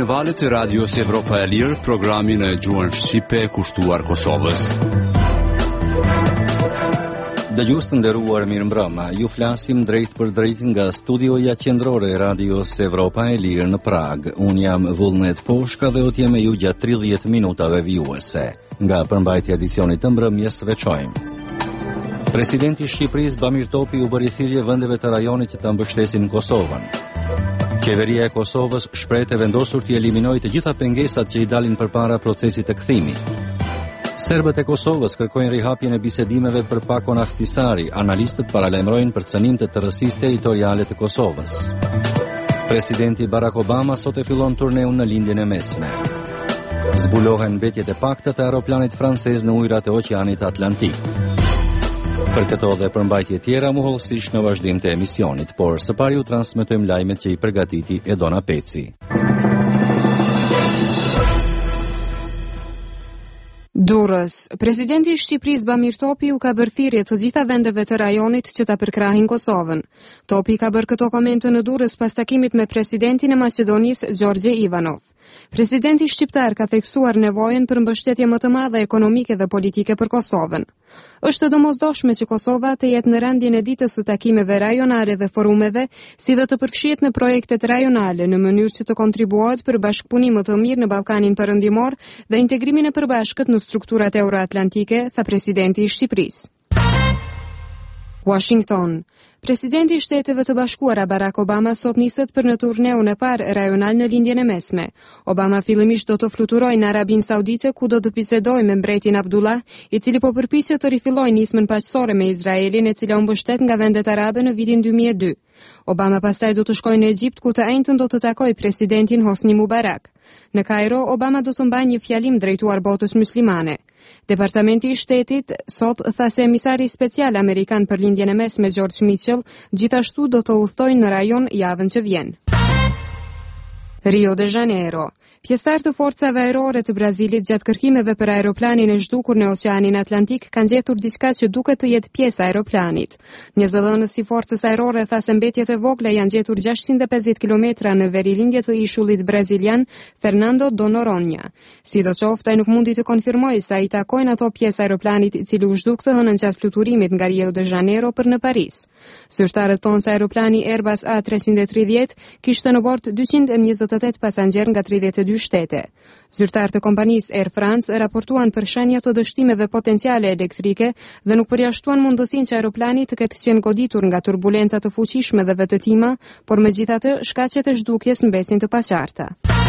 në valët e Radios Evropa e Lirë, programin e gjuhën shqipe kushtuar Kosovës. Dëgjues të nderuar, mirëmbrëma. Ju flasim drejt për drejt nga studioja qendrore e Radios Evropa e Lirë në Prag. Unë jam Vullnet Poshka dhe do t'jem me ju gjatë 30 minutave vijuese. Nga përmbajtja edicionit të mbrëmjes veçojmë. Presidenti i Shqipërisë Bamir Topi u bëri thirrje vendeve të rajonit që ta mbështesin Kosovën. Qeveria e Kosovës shpreh të vendosur të eliminojë të gjitha pengesat që i dalin përpara procesit të kthimit. Serbët e Kosovës kërkojnë rihapjen e bisedimeve për Pakon Ahtisari. Analistët paralajmërojnë për cënim të tërësisë territoriale të Kosovës. Presidenti Barack Obama sot e fillon turneun në lindjen e mesme. Zbulohen mbetjet e pakta të aeroplanit francez në ujrat e Oqeanit Atlantik. Për këto dhe përmbajtje tjera mohollësisht në vazhdim të emisionit, por së pari ju transmetojmë lajmet që i përgatiti Edona Peci. Durrës. Presidenti i Shqipërisë Bamir Topi u ka bërë thirrje të gjitha vendeve të rajonit që ta përkrahin Kosovën. Topi ka bërë këto komente në Durrës pas takimit me presidentin e Maqedonisë Gjorgje Ivanov. Presidenti shqiptar ka theksuar nevojën për mbështetje më të madhe ekonomike dhe politike për Kosovën. Është domosdoshme që Kosova të jetë në rendin e ditës së takimeve rajonale dhe forumeve, si dhe të përfshihet në projektet rajonale në mënyrë që të kontribuohet për bashkëpunim më të mirë në Ballkanin Perëndimor dhe integrimin e përbashkët në strukturat euroatlantike, tha presidenti i Shqipërisë. Washington. Presidenti i Shteteve të Bashkuara Barack Obama sot niset për në turneun e parë rajonal në lindjen e mesme. Obama fillimisht do të fluturojë në Arabinë Saudite, ku do të bisedojë me mbretin Abdullah, i cili po përpiqet të rifillojë nismën paqësore me Izraelin, e cila u mbështet nga vendet arabe në vitin 2002. Obama pastaj do të shkojë në Egjipt, ku të njëjtën do të takojë presidentin Hosni Mubarak. Në Kairo, Obama do të mbajë një fjalim drejtuar botës muslimane. Departamenti i Shtetit sot tha se emisari special amerikan për lindjen e mesme George Mitchell gjithashtu do të udhtojë në rajon javën që vjen. Rio de Janeiro. Pjesëtar të forcave ajrore të Brazilit gjatë kërkimeve për aeroplanin e zhdukur në Oqeanin Atlantik kanë gjetur diçka që duket të jetë pjesë e aeroplanit. Një zëdhënës i forcës ajrore tha se mbetjet e vogla janë gjetur 650 kilometra në verilindje të ishullit brazilian Fernando do Noronha. Sidoqoftë, ai nuk mundi të konfirmojë se ai takojnë ato pjesë aeroplanit i cili u zhduk të hënën gjatë fluturimit nga Rio de Janeiro për në Paris. Zyrtarët thonë se aeroplani Airbus A330 kishte në bord 228 pasagjerë nga 32 shtete. Zyrtarët e kompanisë Air France raportuan për shenja të dështimeve potenciale elektrike dhe nuk përjashtuan mundësinë që aeroplani të ketë qenë goditur nga turbulenca të fuqishme dhe vetëtima, por megjithatë shkaqet e zhdukjes mbesin të paqarta.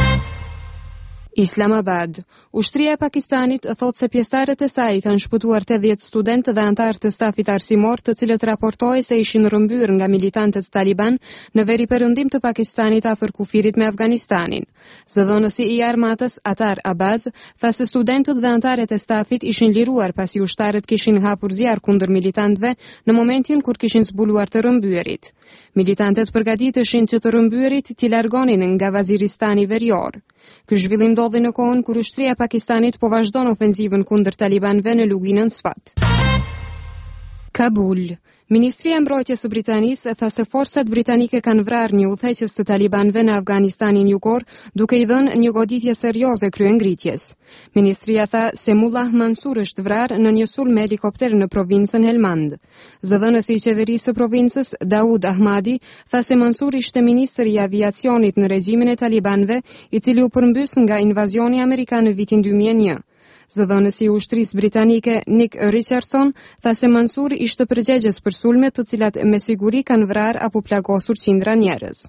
Islamabad. Ushtria e Pakistanit thot se pjesëtarët e saj kanë shpëtuar 80 studentë dhe anëtar të stafit arsimor, të cilët raportojnë se ishin rrëmbyer nga militantët Taliban në veri perëndim të Pakistanit afër kufirit me Afganistanin. Zëdhënësi i armatës Atar Abaz tha se studentët dhe anëtarët e stafit ishin liruar pasi ushtarët kishin hapur zjarr kundër militantëve në momentin kur kishin zbuluar të rrëmbyerit. Militantët përgatiteshin që të rrëmbyerit t'i largonin nga Vaziristani verior. Ky zhvillim ndodhi në kohën kur ushtria e Pakistanit po vazhdon ofenzivën kundër talibanëve në luginën Sfat. Kabul. Ministria e Mbrojtjes së Britanisë tha se forcat britanike kanë vrarë një udhëheqës të talibanëve në Afganistanin jugor, duke i dhënë një goditje serioze kryengritjes. Ministria tha se Mullah Mansur është vrarë në një sulm me helikopter në provincën Helmand. Zëdhënësi i qeverisë së provincës, Daud Ahmadi, tha se Mansur ishte ministër i aviacionit në regjimin e talibanëve, i cili u përmbys nga invazioni amerikan në vitin 2001. Zëdhënësi i ushtrisë britanike Nick Richardson tha se Mansur ishte përgjegjës për sulmet të cilat me siguri kanë vrarë apo plagosur qindra njerëz.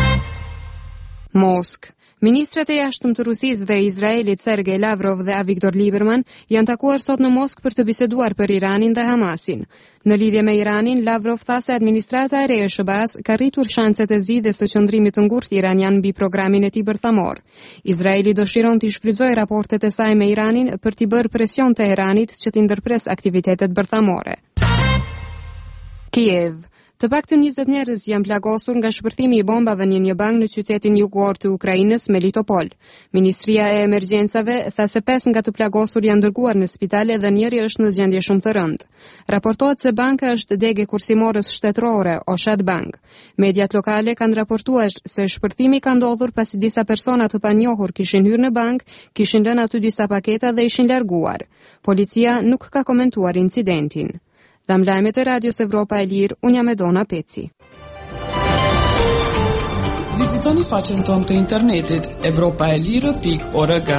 Moskë. Ministrat e jashtëm të Rusisë dhe Izraelit Sergej Lavrov dhe Avigdor Lieberman janë takuar sot në Moskë për të biseduar për Iranin dhe Hamasin. Në lidhje me Iranin, Lavrov tha se administrata e re e SBA-s ka rritur shanset e zgjidhjes së qëndrimit të ngurtë iranian mbi programin e tij bërthamor. Izraeli dëshiron të shfrytëzojë raportet e saj me Iranin për t'i bërë presion Teheranit që t'i ndërpres aktivitetet bërthamore. Kiev. Të paktën 20 njerëz janë plagosur nga shpërthimi i bombave në një bank në qytetin jugor të Ukrainës, Melitopol. Ministria e Emergjencave tha se 5 nga të plagosur janë dërguar në spitale dhe njëri është në gjendje shumë të rëndë. Raportohet se banka është degë kursimorës shtetërore, Oshat Bank. Mediat lokale kanë raportuar se shpërthimi ka ndodhur pasi disa persona të panjohur kishin hyrë në bank, kishin lënë aty disa paketa dhe ishin larguar. Policia nuk ka komentuar incidentin. Dham lajmet e Radios Evropa e Lirë, unë jam Edona Peci. Vizitoni faqen tonë të internetit evropaelire.org.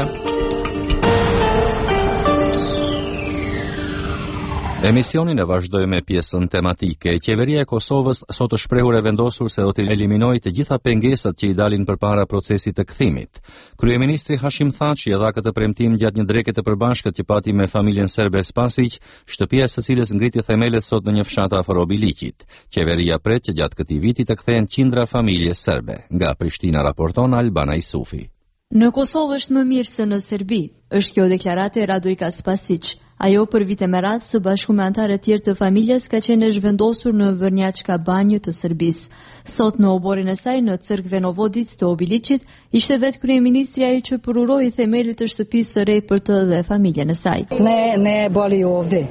Emisionin e vazhdoj me pjesën tematike. Qeveria e Kosovës sot është shprehur e vendosur se do të eliminojë të gjitha pengesat që i dalin përpara procesit të kthimit. Kryeministri Hashim Thaçi dha këtë premtim gjatë një dreke të përbashkët që pati me familjen serbe Spasić, shtëpia së cilës ngriti themelet sot në një fshat afër Obiliqit. Qeveria pret që gjatë këtij viti të kthehen qindra familje serbe. Nga Prishtina raporton Albana Isufi. Në Kosovë është më mirë se në Serbi, është kjo deklarate e Radojka Spasić. Ajo për vite me radhë së bashku me anëtarët tjerë të familjes ka qenë zhvendosur në Vrnjačka banjë të Serbisë. Sot në oborin e saj në Crkve Novodic të Obiliqit ishte vetë kryeministri ai që përuroi themelit të shtëpisë së re për të dhe familjen e saj. Ne boli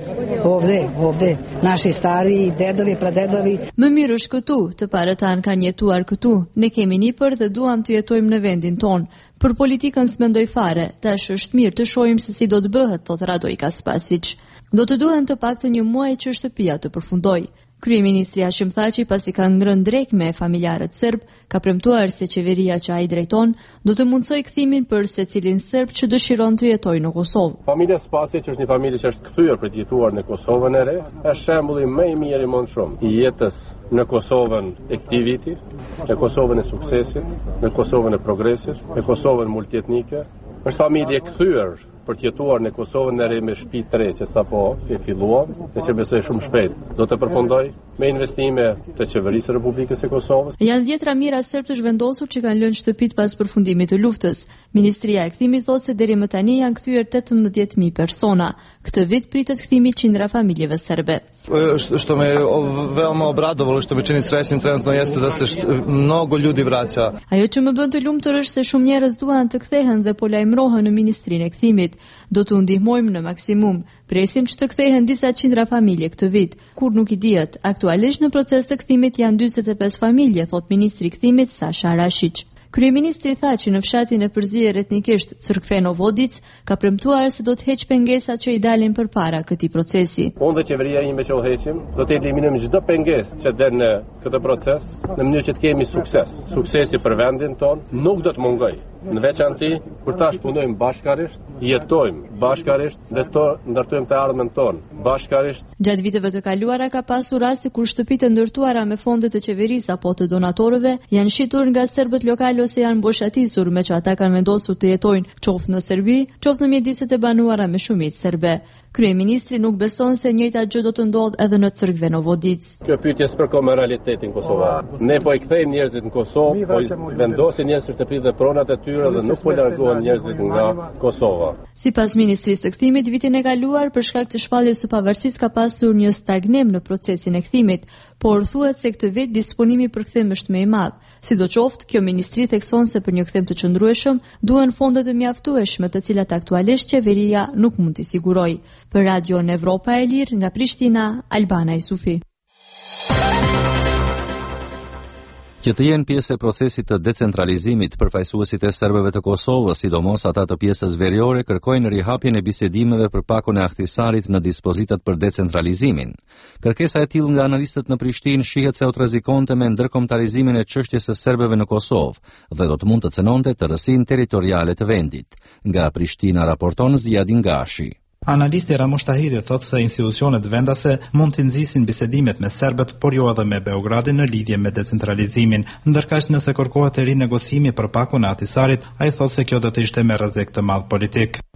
ovde, naši stari, dedovi, pradedovi. Më mirë është këtu, të parët tanë kanë jetuar këtu. Ne kemi nipër dhe duam të jetojmë në vendin tonë. Për politikën s'mendoj fare, tash është mirë të shohim se si do të bëhet, thot Radojka Spasić. Do të duhen të paktën një muaj që shtëpia të përfundoj. Kryeministri Hashim Thaçi, pasi ka ngrënë drek me familjarët serb, ka premtuar se qeveria që ai drejton do të mundsojë kthimin për secilin serb që dëshiron të jetojë në Kosovë. Familja Spasić është një familje që është kthyer për të jetuar në Kosovën e re, është shembulli më i mirë i mundshëm i jetës në Kosovën e këtij viti, në Kosovën e suksesit, në Kosovën e progresit, në Kosovën multietnike. Është familje kthyer për të jetuar në Kosovën e re me shtëpi të re që sapo e filluam dhe që besoj shumë shpejt do të përfundoj me investime të qeverisë së Republikës së Kosovës. Janë 10 mijëra serb të zhvendosur që kanë lënë shtëpitë pas përfundimit të luftës. Ministria e kthimit thotë se deri më tani janë kthyer 18.000 persona. Këtë vit pritet kthimi qindra familjeve serbe. Što me veoma obradovalo što me čini srećnim trenutno jeste da se mnogo ljudi vraća. Ajo që më bën të lumtur është se shumë njerëz duan të kthehen dhe po lajmërohen në Ministrinë e Kthimit. Do t'u ndihmojmë në maksimum. Presim që të kthehen disa qindra familje këtë vit, kur nuk i dihet. Aktualisht në proces të kthimit janë 45 familje, thot ministri i Kthimit Sasha Rashić. Kryeministri tha që në fshatin e përzier etnikisht Crkve Novodic ka premtuar se do të heq pengesat që i dalin përpara këtij procesi. Unë dhe qeveria ime që u heqim, do të eliminojmë çdo pengesë që del në këtë proces, në mënyrë që të kemi sukses. Suksesi për vendin ton nuk do të mungojë. Në veçanti, kur tash punojmë bashkarisht, jetojmë bashkarisht dhe to ndërtojmë të ardhmen tonë bashkarisht. Gjatë viteve të kaluara ka pasur raste kur shtëpitë e ndërtuara me fonde të qeverisë apo të donatorëve janë shitur nga serbët lokal ose janë mboshatisur me që ata kanë vendosur të jetojnë qoftë në Serbi, qoftë në mjediset e banuara me shumicë serbe. Kryeministri nuk beson se njëjta gjë do të ndodhë edhe në Crkve Novodic. Kjo pyetje s'përkon me realitetin kosovar. Ne po i kthejmë njerëzit në Kosovë, po i vendosin njerëzit shtëpi dhe pronat e tyre dhe nuk po largohen njerëzit nga Kosova. Sipas Ministrisë së Kthimit, vitin e kaluar për shkak të shpalljes së pavarësisë ka pasur një stagnim në procesin e kthimit, por thuhet se këtë vit disponimi për kthim është më i madh. Sidoqoftë, kjo ministri thekson se për një kthim të qëndrueshëm duhen fonde të mjaftueshme, të cilat aktualisht qeveria nuk mund t'i sigurojë. Për Radio në Evropa e Lirë, nga Prishtina, Albana Isufi. Që të jenë pjesë e procesit të decentralizimit, përfaqësuesit e serbëve të Kosovës, sidomos ata të pjesës veriore, kërkojnë rihapjen e bisedimeve për pakon e Ahtisarit në dispozitat për decentralizimin. Kërkesa e tillë nga analistët në Prishtinë shihet se u rrezikonte me ndërkombëtarizimin e çështjes së serbëve në Kosovë dhe do të mund të cënonte tërësinë territoriale të vendit. Nga Prishtina raporton Ziadin Gashi. Analisti Ramush Tahiri thotë se institucionet vendase mund të nxisin bisedimet me serbët, por jo edhe me Beogradin në lidhje me decentralizimin. Ndërkaq nëse kërkohet të rinegocimi për pakun e Ahtisarit, ai thotë se kjo do të ishte me rrezik të madh politik.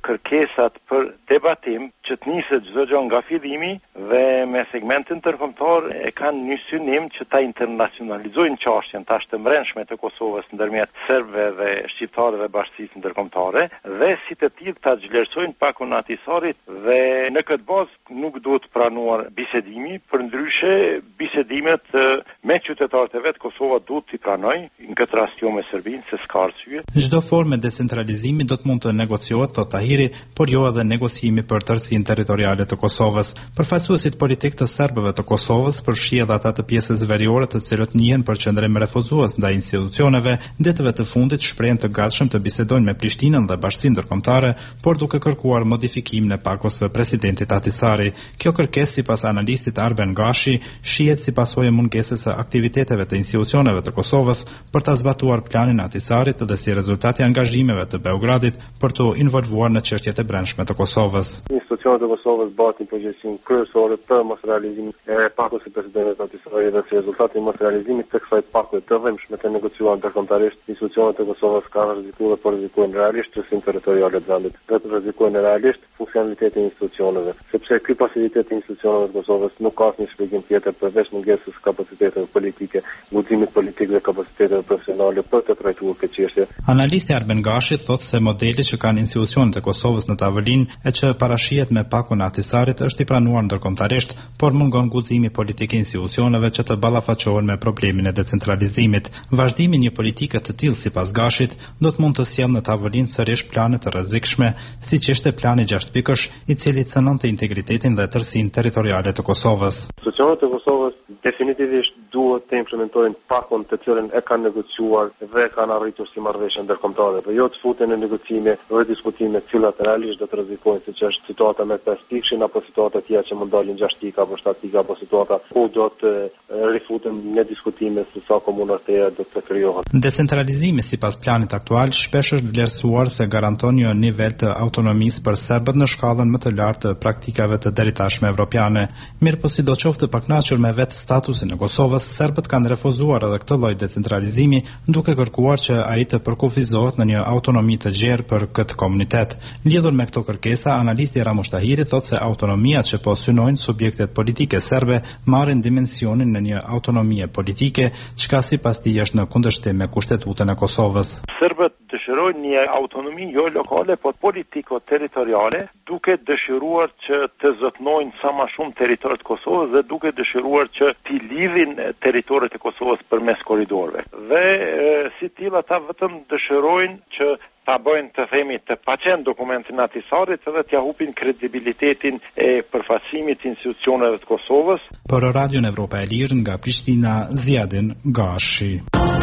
kërkesat për debatim që të nisë çdo gjë nga fillimi dhe me segmentin ndërkombëtar e kanë një synim që ta internacionalizojnë çështjen tash të brendshme të Kosovës ndërmjet serbëve dhe shqiptarëve bashkisë ndërkombëtare dhe si të tillë ta vlerësojnë pakun atisarit dhe në këtë bazë nuk duhet pranuar bisedimi, përndryshe bisedimet me qytetarët e vet Kosova duhet t'i pranojë, në këtë rast jo me Serbinë se s'ka arsye. Çdo formë decentralizimi do të mund të negociohet, thot Tahiri, por jo edhe negociimi për tërësinë territoriale të Kosovës. Përfaqësuesit politik të serbëve të Kosovës përfshihet ata të pjesës veriore të cilët njihen për qëndrim refuzues ndaj institucioneve, ditëve të fundit shprehen të gatshëm të bisedojnë me Prishtinën dhe Bashkinë Ndërkombëtare, por duke kërkuar modifikimin e pakos së presidentit Ahtisari. Kjo kërkesë sipas analistit Arben Gashi shihet si pasojë mungesës së aktiviteteve të institucioneve të Kosovës për ta zbatuar planin e Ahtisarit dhe si rezultati i angazhimeve të Beogradit për të involvuar në çështjet e brendshme të Kosovës. Institucionet e Kosovës batin përgjegjësinë kryesore për mos realizimin e pakos së presidentit Ahtisari dhe si rezultati i mos realizimit të kësaj pako të dhimbshme të negociuar ndërkombëtarisht, institucionet e Kosovës kanë rrezikuar por rrezikojnë realisht çështjen territoriale të vendit. Dhe rrezikojnë realisht funksionalitetin e institucioneve, sepse ky pasiviteti i institucioneve të Kosovës nuk ka asnjë shpjegim tjetër përveç mungesës kapaciteteve politike, guximit politik dhe kapaciteteve profesionale për të trajtuar këtë çështje. Analisti Arben Gashi thotë se modeli që kanë institucionet e Kosovës në tavolinë e që parashihet me pakun e Ahtisarit është i pranuar ndërkombëtarisht, por mungon guximi politik i institucioneve që të ballafaqohen me problemin e decentralizimit. Vazhdimi i një politike të tillë sipas Gashit do të mund të sjellë në tavolinë sërish plane të rrezikshme, siç ishte plani 6 pikësh, i cili cënonte integritetin dhe tërësinë territoriale të Kosovës. Institucionet e Kosovës definitivisht duhet të implementojnë pakun të cilën e kanë negociuar dhe kanë arritur si marrëveshje ndërkombëtare, dhe jo të futen në negocime dhe diskutime të cilat realisht do të rrezikojnë, siç është situata me 5 pikëshin apo situata tjera që mund dalin 6 pika apo 7 pika apo situata ku do të rifuten në diskutime se sa komuna të tjera do të krijohen. Decentralizimi sipas planit aktual shpesh është vlerësuar se garanton një nivel të autonomisë për serbët në shkallën më të lartë të praktikave të deritashme evropiane. Mirë po sidoqoftë të pakënaqur me vetë statusin e Kosovës, serbët kanë refuzuar edhe këtë lloj decentralizimi, duke kërkuar që ai të përkufizohet në një autonomi të gjerë për këtë komunitet. Lidhur me këto kërkesa, analisti Ramush Tahiri thotë se autonomia që po synojnë subjektet politike serbe marrin dimensionin në një autonomie politike, çka sipas tij është në kundërshtim me kushtetutën e Kosovës. Serbët dëshirojnë një autonomi jo lokale, por politiko-territoriale, duke dëshiruar që të zotnojnë sa më shumë territoret e Kosovës dhe duke dëshiruar që t'i lidhin territoret e Kosovës përmes korridorëve. Dhe si tillë ata vetëm dëshirojnë që ta bëjnë të themi të paqen dokumentin Ahtisarit dhe t'ja hupin kredibilitetin e përfaqësimit të institucioneve të Kosovës. Për Radion Evropa e Lirë nga Prishtina, Ziadin Gashi.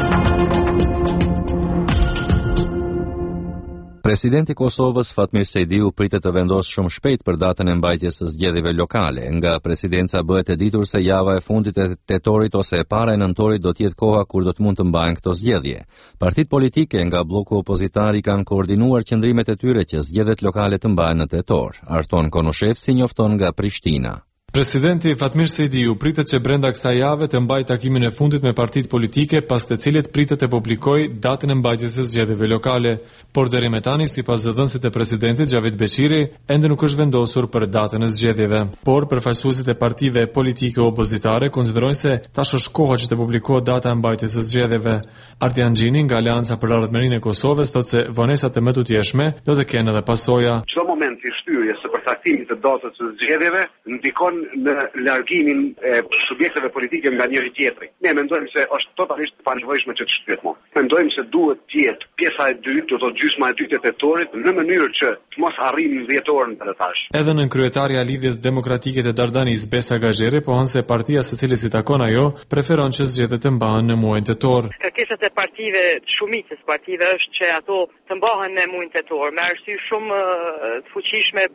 Presidenti i Kosovës Fatmir Sejdiu pritet të vendosë shumë shpejt për datën e mbajtjes së zgjedhjeve lokale. Nga presidenca bëhet e ditur se java e fundit e tetorit ose e para e nëntorit do të jetë koha kur do të mund të mbajnë këto zgjedhje. Partitë politike nga bloku opozitar kanë koordinuar qëndrimet e tyre që zgjedhjet lokale të mbahen në tetor. Arton Konushevci njofton nga Prishtina. Presidenti Fatmir Sejdiu pritet që brenda kësaj jave të mbajë takimin e fundit me partitë politike, pas të cilit pritet të publikojë datën e mbajtjes së zgjedhjeve lokale, por deri më tani, sipas zëdhënësit e presidentit Xhavid Beqiri, ende nuk është vendosur për datën e zgjedhjeve. Por përfaqësuesit e partive politike opozitare konsiderojnë se tash është koha që të publikohet data e mbajtjes së zgjedhjeve. Ardian Gjini nga Aleanca për Ardhmërinë e Kosovës thotë se vonesat e më tutjeshme do të kenë edhe pasoja. Çdo moment i shtyrjes së përcaktimit të datës së zgjedhjeve ndikon në largimin e subjekteve politike nga njëri tjetri. Ne mendojmë se është totalisht e panevojshme që të shtyhet më. Mendojmë se duhet të jetë pjesa e dytë, do të thotë gjysma e dytë e tetorit, në mënyrë që të mos arrijmë dhjetorën për tash. Edhe në kryetarja e lidhjes demokratike të Dardanis, Besa Gazheri, pohon se partia së cilës i takon ajo preferon që zgjedhjet të mbahen në muajin tetor. Kërkesat e partive, shumicës partive është që ato të mbahen në muajin tetor, me arsye shumë të fuqishme për shkak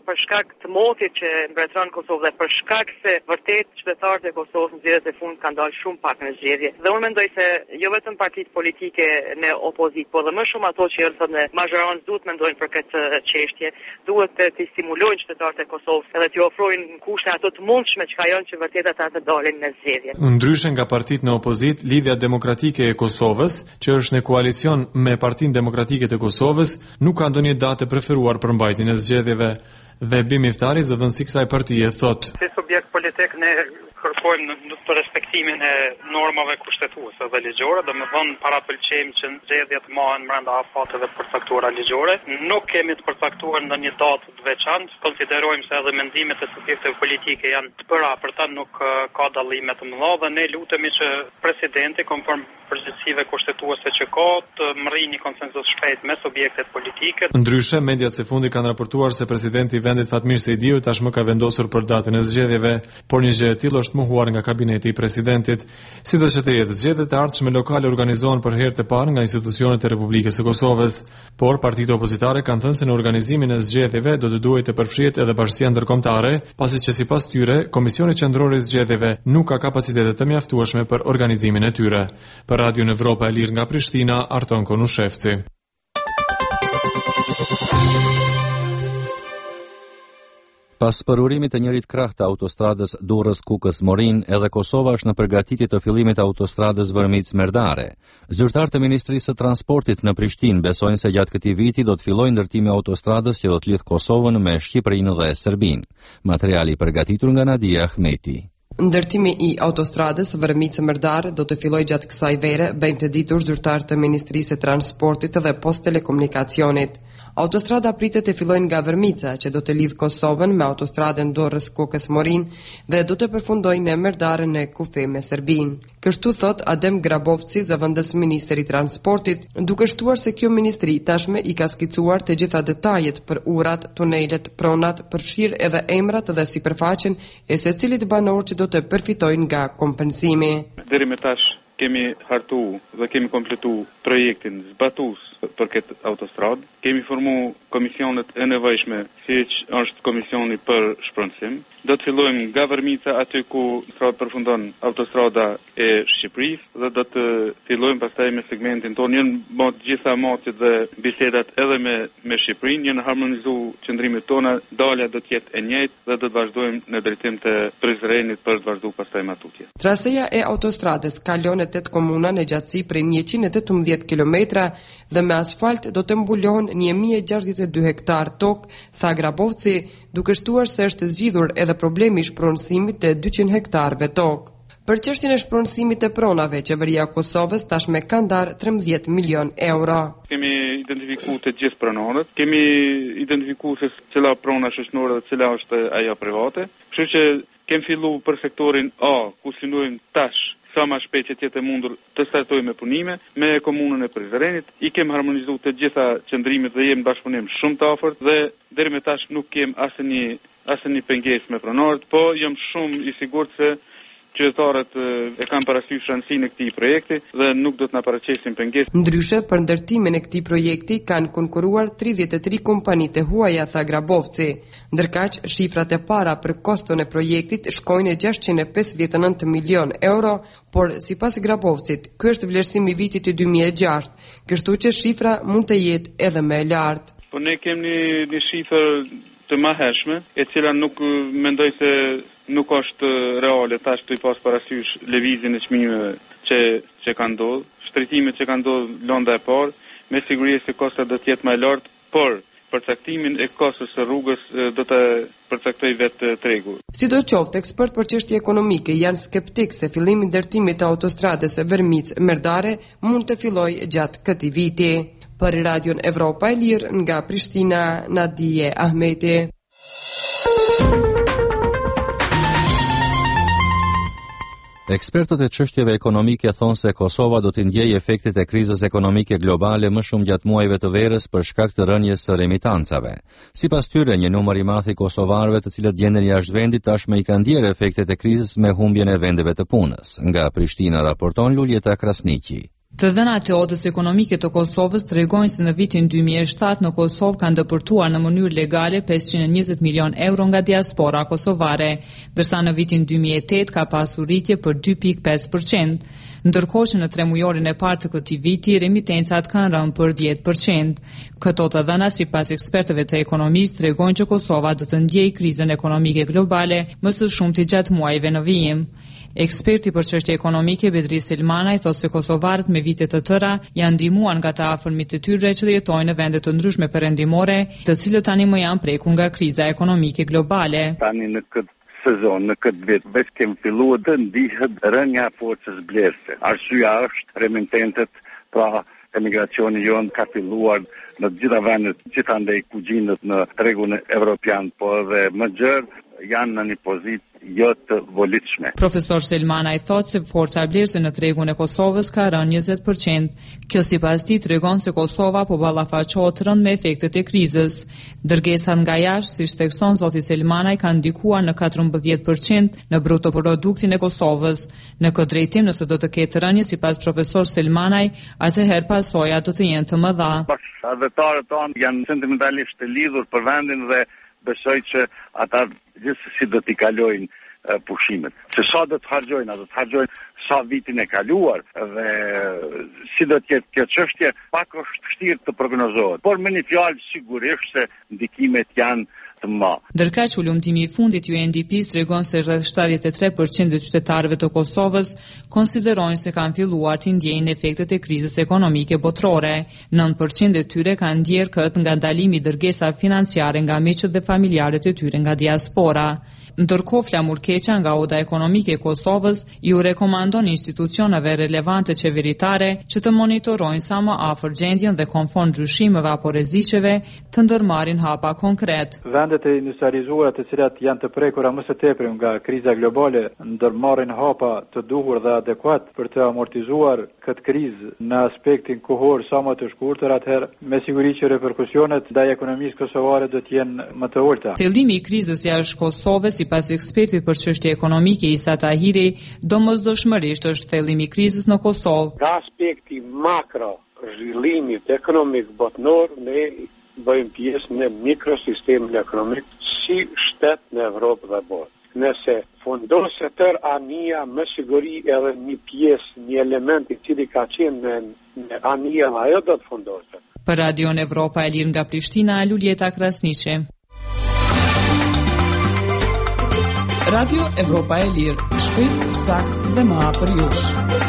shkak të motit që mbretëron Kosovë dhe për shkak se vërtet qytetarët e Kosovës në zgjedhjet e fundit kanë dalë shumë pak në zgjedhje. Dhe unë mendoj se jo vetëm partitë politike në opozitë, por dhe më shumë ato që janë në mazhorancë duhet mendojnë për këtë çështje, duhet të stimulojnë qytetarët e Kosovës edhe t'ju ofrojnë kushte ato të mundshme që janë që vërtet ata të dalin në zgjedhje. Ndryshe nga partitë në opozitë, Lidhja Demokratike e Kosovës, që është në koalicion me Partinë Demokratike të Kosovës, nuk ka ndonjë datë preferuar për mbajtjen e zgjedhjeve. Dhe Bim Iftari, zëdhënësi i kësaj partie, thotë: Si subjekt politik ne kërkojmë për respektimin e normave kushtetuese dhe ligjore, domethënë parapëlqejmë që zgjedhjet mohen brenda afateve përcaktuara ligjore. Nuk kemi të përcaktuar ndonjë datë të veçantë, konsiderojmë se edhe mendimet e subjekteve politike janë të përta, nuk ka dallime të mëdha dhe ne lutemi që presidenti konform përgjegjësive kushtetuese që ka të mërrijë një konsensus shpejt me subjektet politike. Ndryshe, mediat së fundi kanë raportuar se presidenti i vendit Fatmir Sejdiu tashmë ka vendosur për datën e zgjedhjeve, por një gjë e tillë është mohuar nga kabineti i presidentit. Sidoqë që të jetë, zgjedhjet e ardhshme lokale organizohen për herë të parë nga institucionet e Republikës së Kosovës, por partitë opozitare kanë thënë se në organizimin e zgjedhjeve do të duhet të përfshihet edhe bashkia ndërkombëtare, pasi që sipas tyre, Komisioni Qendror i Zgjedhjeve nuk ka kapacitete të mjaftueshme për organizimin e tyre. Për Radio Evropa e Lirë nga Prishtina, Arton Konushevci. Pas përurimit të njërit krah të autostradës Durrës-Kukës-Morin, edhe Kosova është në përgatitje të fillimit të autostradës Vërmic-Merdare. Zyrtarët e Ministrisë së Transportit në Prishtinë besojnë se gjatë këtij viti do të fillojë ndërtimi i autostradës që do të lidh Kosovën me Shqipërinë dhe Serbinë. Materiali i përgatitur nga Nadia Ahmeti. Ndërtimi i autostradës Vërmic-Merdare do të fillojë gjatë kësaj vere, bëjnë të ditur zyrtarët të Ministrisë së Transportit dhe Post Telekomunikacionit. Autostrada pritet të fillojnë nga Vërmica, që do të lidh Kosovën me autostradën Durrës-Kukës-Morin dhe do të përfundojnë në Merdare në kufi me Serbinë. Kështu thot Adem Grabovci, zëvendës ministri i transportit, duke shtuar se kjo ministri tashme i ka skicuar të gjitha detajet për urat, tunelet, pronat, përfshirë edhe emrat dhe sipërfaqen e secilit banor që do të përfitojnë nga kompensimi. Deri me tash kemi hartu dhe kemi kompletu projektin zbatus për këtë autostradë. Kemi formu komisionet e nevojshme, siç është komisioni për shpronësim. Do të fillojmë nga Vërmica aty ku përfundon autostrada e Shqipërisë dhe do të fillojmë pastaj me segmentin tonë. Janë të gjitha motit dhe bisedat edhe me Shqipërinë, janë harmonizuar qëndrimet tona, dalja do të jetë e njëjtë dhe do të vazhdojmë në drejtim të Prizrenit për të vazhduar pastaj me tutje. Traseja e autostradës kalon në 8 komuna në gjatësi prej 118 kilometra dhe me asfalt do të mbulohen 1062 hektar tokë, tha Grabovci, duke shtuar se është zgjidhur edhe problemi i shpronësimit të 200 hektarëve tokë. Për çështjen e shpronësimit të pronave, qeveria e Kosovës tashmë ka ndarë 13 milion euro. Kemi identifikuar të gjithë pronorët, kemi identifikuar se cila prona shoqërore dhe cila është ajo private. Kështu që kemi filluar për sektorin A, ku synojmë tash sa më shpejt që të jetë mundur të startojmë me punime me komunën e Prizrenit. I kemi harmonizuar të gjitha qendrimet dhe jemi bashkëpunim shumë të afërt dhe deri më tash nuk kemi asnjë pengesë me pronorët, po jam shumë i sigurt se qytetarët e kanë parasysh rëndësinë e këtij projekti dhe nuk do të na paraqesin pengesë. Ndryshe, për ndërtimin e këtij projekti kanë konkuruar 33 kompani të huaja, tha Grabovci. Ndërkaq, shifrat e para për koston e projektit shkojnë 659 milion euro, por sipas Grabovcit, ky është vlerësimi i vitit të 2006, kështu që shifra mund të jetë edhe më e lartë. Po ne kemi një shifër të mëhershme, e cila nuk mendoj se nuk është reale tash të i pas parasysh lëvizjen e çmimeve që kanë ndodhur, shtritimet që kanë ndodhur lënda e parë, me siguri se kosta do të jetë më e lartë, por përcaktimin e kostës së rrugës do të përcaktoj vetë tregu. Sidoqoftë, ekspert për çështje ekonomike janë skeptik se fillimi i ndërtimit të autostradës Vërmic-Merdare mund të fillojë gjatë këtij viti. Për Radion Evropa e Lirë nga Prishtina, Nadia Ahmeti. Ekspertët e çështjeve ekonomike thonë se Kosova do të ndjejë efektet e krizës ekonomike globale më shumë gjatë muajve të verës për shkak të rënjes së remitancave. Sipas tyre, një numër i madh i kosovarëve të cilët gjenden jashtë vendit tashmë i kanë ndjerë efektet e krizës me humbjen e vendeve të punës. Nga Prishtina raporton Luljeta Krasniqi. Të dhënat e odës ekonomike të Kosovës tregojnë se në vitin 2007 në Kosovë kanë dëpërtuar në mënyrë legale 520 milion euro nga diaspora kosovare, ndërsa në vitin 2008 ka pasur rritje për 2.5%, ndërkohë që në 3 mujorin e parë të këtij viti remitencat kanë rënë për 10%. Këto të dhëna sipas ekspertëve të ekonomisë tregojnë që Kosova do të ndjejë krizën ekonomike globale më së shumti gjatë muajve në vijim. Eksperti për çështje ekonomike Bedri Selmanaj thotë se kosovarët me vite të tëra janë ndihmuar nga të afërmit të tyre që jetojnë në vende të ndryshme perëndimore, të cilët tani më janë prekur nga kriza ekonomike globale. Tani në këtë sezon, në këtë vit, veç kemi filluar të ndihet rënja e forcës blerëse. Arsyeja është remitentet, pra emigracioni jonë ka filluar në të gjitha vendet, gjithandej kuzhinët në tregun evropian, po edhe më gjerë janë në një pozitë jo të volitshme. Profesor Selmanaj thotë se forca blerëse në tregun e Kosovës ka rënë 20%. Kjo sipas tij tregon se Kosova po ballafaqohet rënd me efektet e krizës. Dërgesat nga jashtë, siç thekson zoti Selmanaj, kanë ndikuar në 14% në bruto produktin e Kosovës. Në këtë drejtim, nëse do të ketë rënje sipas profesor Selmanaj, atëherë pasojat do të jenë të mëdha. Adhetarët tonë janë sentimentalisht të lidhur për vendin dhe besoj që ata gjithsesi do t'i kalojnë pushimet. Se sa do të harxojnë, do të harxojnë sa vitin e kaluar dhe si do të jetë kjo çështje, pak është vështirë të prognozohet. Por me një fjalë sigurisht se ndikimet janë të mëdha. Ndërkaq ulëmtimi i fundit UNDP tregon se rreth 73% e qytetarëve të Kosovës konsiderojnë se kanë filluar të ndjejnë efektet e krizës ekonomike botërore. 9% e tyre kanë ndjerë këtë nga ndalimi i dërgesave financiare nga miqët dhe familjarët e tyre nga diaspora. Ndërkohë Flamur Keqa nga Oda Ekonomike e Kosovës ju rekomandon institucioneve relevante qeveritare që të monitorojnë sa më afër gjendjen dhe konfon ndryshimeve apo rreziqeve të ndërmarrin hapa konkret. Vendet e industrializuara të cilat janë të prekura më së tepër nga kriza globale ndërmarrin hapa të duhur dhe adekuat për të amortizuar këtë krizë në aspektin kohor sa më të shkurtër, atëherë me siguri që reperkusionet ndaj ekonomisë kosovare do të jenë më të ulta. Thellimi i krizës jashtë Kosovës sipas ekspertit për çështje ekonomike Isa Tahiri, domosdoshmërisht është thellimi i krizës në Kosovë. Nga aspekti makro zhvillimit ekonomik botëror, ne bëjmë pjesë në mikrosistemin ekonomik si shtet në Evropë dhe botë. Nëse fundoset tërë anija, me siguri edhe një pjesë, një element i cili ka qenë në anija, ajo do të fundoset. Për Radion Evropa e Lirë nga Prishtina, Luljeta Krasniqi. Radio Evropa e Lirë, shpejt, sakt dhe më afër jush.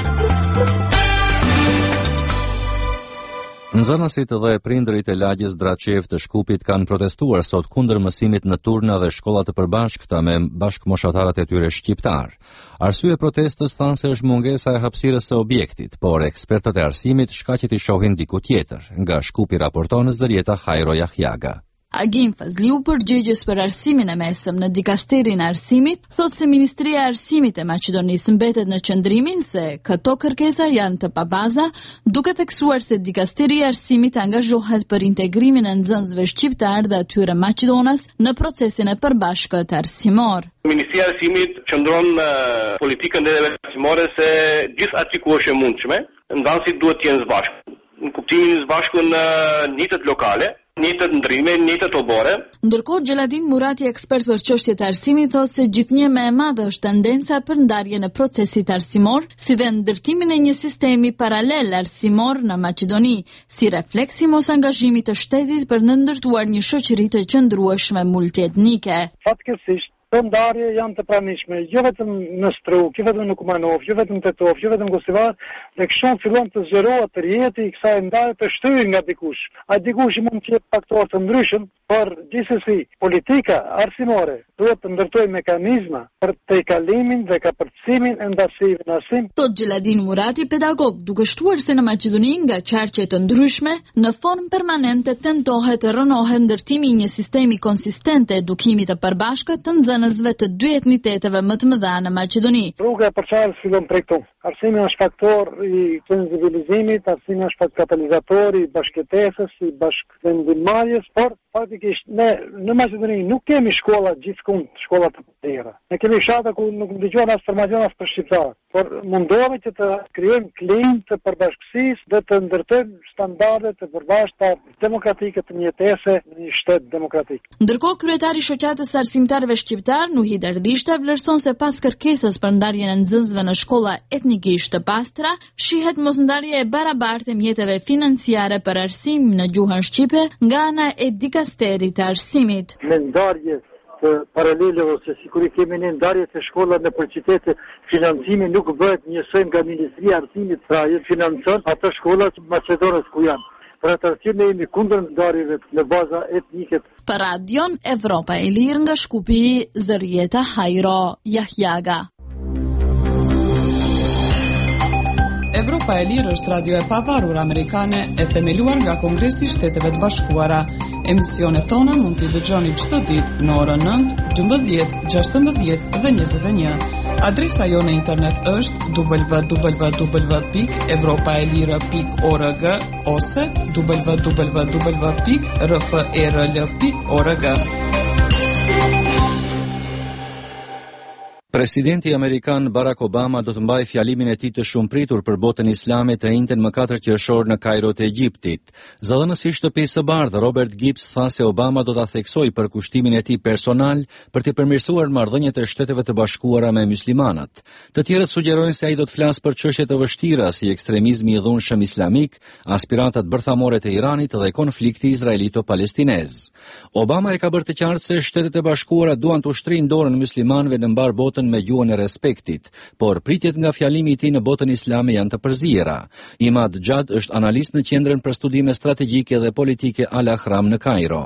Nxënësit dhe prindërit e lagjes Draçev të Shkupit kanë protestuar sot kundër mësimit në turna dhe shkolla të përbashkëta me bashkëmoshatarët e tyre shqiptar. Arsye protestës thanë se është mungesa e hapësirës së objektit, por ekspertët e arsimit shkaqet i shohin diku tjetër. Nga Shkupi raporton Zërieta Hajro Jahjaga. Agim Fazliu, përgjegjës për arsimin e mesëm në dikasterin e arsimit, thotë se Ministria e Arsimit e Maqedonisë mbetet në qëndrimin se këto kërkesa janë të pabaza, duke theksuar se dikasteri e arsimit angazhohet për integrimin e nxënësve shqiptar dhe atyre maqedonas në procesin e përbashkët arsimor. Ministria e Arsimit qëndron në politikën e arsimore se gjithë aty ku është e mundshme, nxënësit duhet të jenë së bashku. Në kuptimin e së bashku në nitet lokale, nitet ndrime, nitet obore. Ndërkohë Gjeladin Murati, ekspert për çështjet e arsimit, thotë se gjithnjë më e madhe është tendenca për ndarjen e procesit arsimor, si dhe ndërtimin e një sistemi paralel arsimor në Maqedoni, si refleks i mos angazhimit të shtetit për në ndërtuar një shoqëri të qëndrueshme multietnike. Fatkeqësisht të ndarje janë të pranishme, jo vetëm në Struk, jo vetëm në Kumanov, jo vetëm në Tetov, jo vetëm në Kosivar, dhe kështu fillon të zgjerohet të rjeti i kësaj ndarje të shtyr nga dikush. A dikush mund të jetë faktor të ndryshëm, por gjithsesi politika arsimore duhet të ndërtojë mekanizma për tejkalimin dhe kapërcësimin e ndasive në arsim. Tot Gjeladin Murati, pedagog, duke shtuar se në Maqedoni nga qarqe të ndryshme, në formë permanente tentohet të rënohet ndërtimi i një sistemi konsistente edukimit të përbashkët të nxënësve të dy etniteteve më të mëdha në Maqedoni. Rruga e përçarjes fillon prej këtu. Arsimi është faktor i sensibilizimit, arsimi është katalizator i bashkëtesës, i bashkëvendimmarrjes, por Faktikisht ne në Maqedoni nuk kemi shkolla gjithkund, shkolla të tjera. Ne kemi fshatra ku nuk dëgjohen as formacion as për shqiptar, por mundohemi që të krijojmë klimë të përbashkësisë dhe të ndërtojmë standarde të përbashkëta demokratike të mjetese në një shtet demokratik. Ndërkohë, kryetari i shoqatës së arsimtarëve shqiptar, Nuhid Erdishta, vlerëson se pas kërkesës për ndarjen e nxënësve në shkolla etnikisht të pastra, shihet mosndarje e barabartë e mjeteve financiare për arsim në gjuhën shqipe nga ana e dikasterit të arsimit. Me ndarje të paralele ose sigurisht kemi në ndarje të shkollat në qytete, financimi nuk bëhet njësoj nga Ministria e Arsimit, pra financon ato shkollat Maqedonës ku janë. Për atë arsye ne jemi kundër ndarjeve në baza etnike. Për Radion Evropa e Lirë nga Shkupi, Zërieta Hajro Jahjaga. Evropa e Lirë është radio e pavarur amerikane e themeluar nga Kongresi i Shteteve të Bashkuara. Emisionet tona mund t'i dëgjoni çdo ditë në orën 9, 12, 16 dhe 21. Adresa jonë në internet është www.evropaelire.org ose www.rferl.org. Presidenti amerikan Barack Obama do të mbajë fjalimin e tij të shumëpritur për botën islame të njëjtën më 4 qershor në Kairo të Egjiptit. Zëdhënësi i Shtëpisë së Bardhë Robert Gibbs tha se Obama do ta theksojë përkushtimin e tij personal për të përmirësuar marrëdhëniet e Shteteve të Bashkuara me myslimanët. Të tjerët sugjerojnë se ai do të flasë për çështje të vështira si ekstremizmi i dhunshëm islamik, aspiratat bërthamore të Iranit dhe konflikti izraelito-palestinez. Obama e ka bërë të qartë se Shtetet e Bashkuara duan të ushtrinë dorën myslimanëve në mbar botën me gjuhën e respektit, por pritjet nga fjalimi i tij në botën islame janë të përziera. Imad Gjad është analist në Qendrën për Studime Strategjike dhe Politike Al Ahram në Kairo.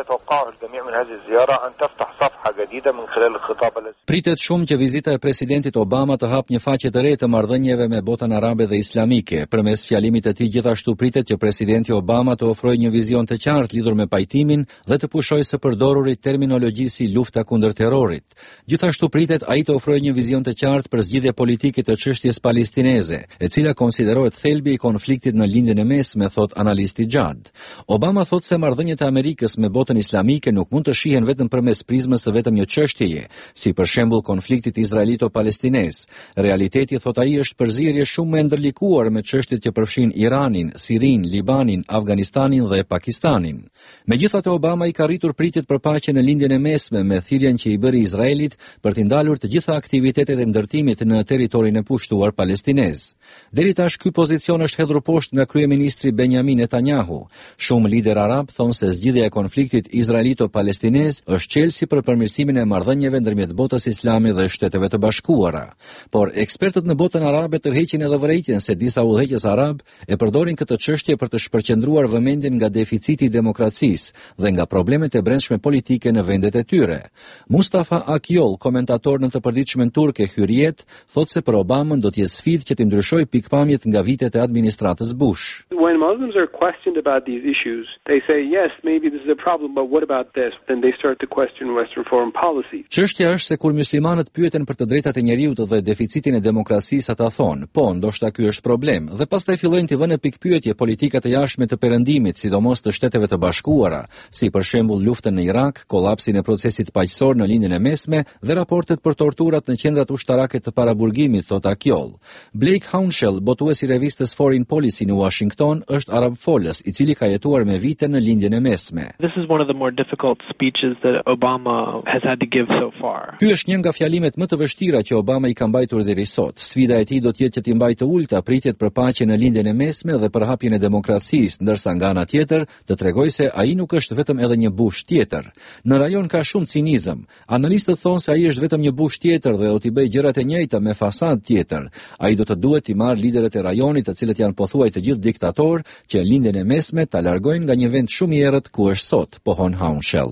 Pritet shumë që vizita e presidentit Obama të hap një faqe të re të marrëdhënieve me botën arabe dhe islamike. Përmes fjalimit të tij gjithashtu pritet që presidenti Obama të ofrojë një vizion të qartë lidhur me pajtimin dhe të pushojë së përdorurit terminologji si lufta kundër terrorit. Gjithashtu pritet ai të ofrojë një vizion të qartë për zgjidhje politike të çështjes palestineze, e cila konsiderohet thelbi i konfliktit në lindjen e mesme, thot analisti Gjad. Obama thot se marrëdhëniet e Amerikës me botën islamike nuk mund të shihen vetëm përmes prizmës së vetëm një çështjeje, si për shembull konfliktit izraelito-palestinez. Realiteti, thot ai, është përzierje shumë më ndërlikuar me çështjet që përfshin Iranin, Sirin, Libanin, Afganistanin dhe Pakistanin. Megjithatë, Obama i ka rritur pritjet për paqe në lindjen e mesme me thirrjen që i bëri Izraelit për të ndalur të gjitha aktivitetet e ndërtimit në territorin e pushtuar palestinez. Deri tash ky pozicion është hedhur poshtë nga kryeministri Benjamin Netanyahu. Shumë lider arab thonë se zgjidhja e konfliktit izraelito-palestinez është çelësi për përmirësimin e marrëdhënieve ndërmjet botës islame dhe Shteteve të Bashkuara. Por ekspertët në botën arabe tërheqin edhe vërejtjen se disa udhëheqës arab e përdorin këtë çështje për të shpërqendruar vëmendjen nga deficiti i demokracisë dhe nga problemet e brendshme politike në vendet e tyre. Mustafa Akyol, komentator në të përditshmen turke Hyrriyet, thotë se për Obamën do të jetë sfidë që të ndryshojë pikpamjet nga vitet e administratës Bush. When Muslims are questioned about these issues, they say, yes, maybe this is a problem, but what about this? Then they start to question Western foreign policy. Çështja është se kur muslimanët pyeten për të drejtat e njeriut dhe deficitin e demokracisë, ata thonë, po, ndoshta ky është problem, dhe pastaj fillojnë të vënë pikpyetje politikat e jashtme të perëndimit, sidomos të Shteteve të Bashkuara, si për shembull luftën në Irak, kollapsin e procesit paqësor në lindjen e mesme dhe raportet për torturat në qendrat ushtarake të paraburgimit, thot Akyol. Blake Hounshell, botuesi i revistës Foreign Policy në Washington, është arabfolës i cili ka jetuar me vite në lindjen e mesme. This is one of the more difficult speeches that Obama has had to give so far. Ky është një nga fjalimet më të vështira që Obama i ka mbajtur deri sot. Sfida e tij do të jetë që t'i mbajë të ulta pritjet për paqe në lindjen e mesme dhe për hapjen e demokracisë, ndërsa nga ana tjetër të tregojë se ai nuk është vetëm edhe një Bush tjetër. Në rajon ka shumë cinizëm. Analistët thonë se ai është vetëm një Bush tjetër dhe do t'i bëjë gjërat e njëjta me fasadë tjetër. Ai do të duhet t'i marrë liderët e rajonit, të cilët janë pothuaj të gjithë diktatorë, që lindjen e mesme ta largojnë nga një vend shumë i errët ku është sot, pohon Hounshell.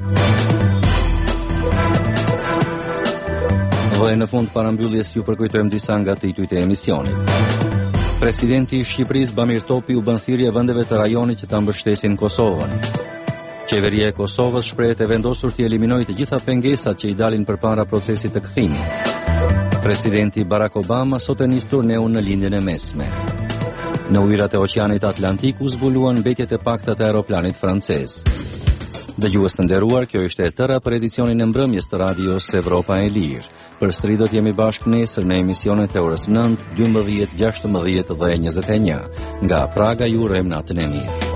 Dhe në fund parambylljes ju përkujtojmë disa nga titujt e emisionit. Presidenti i Shqipërisë Bamir Topi u bën thirrje vendeve të rajonit që ta mbështesin Kosovën. Qeveria e Kosovës shprehet e vendosur të eliminojë të gjitha pengesat që i dalin përpara procesit të kthimit. Presidenti Barack Obama sot e nis turneun në lindjen e mesme. Në ujërat e Oqeanit Atlantik u zbuluan mbetjet e pakta të aeroplanit francez. Dëgjues të nderuar, kjo ishte e tëra për edicionin e mbrëmjes të radios Evropa e Lirë. Përsëri do të jemi bashkë nesër në emisionet e orës 9, 12, 16 dhe 21. Nga Praga ju urojmë natën e mirë.